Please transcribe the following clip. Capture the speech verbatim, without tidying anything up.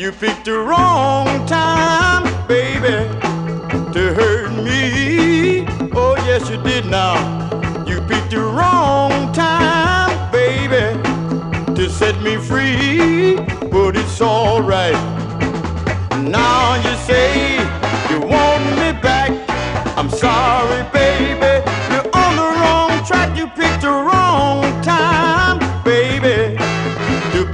You picked the wrong time, baby, to hurt me. Oh, yes, you did now. You picked the wrong time, baby, to set me free. But it's all right. Now you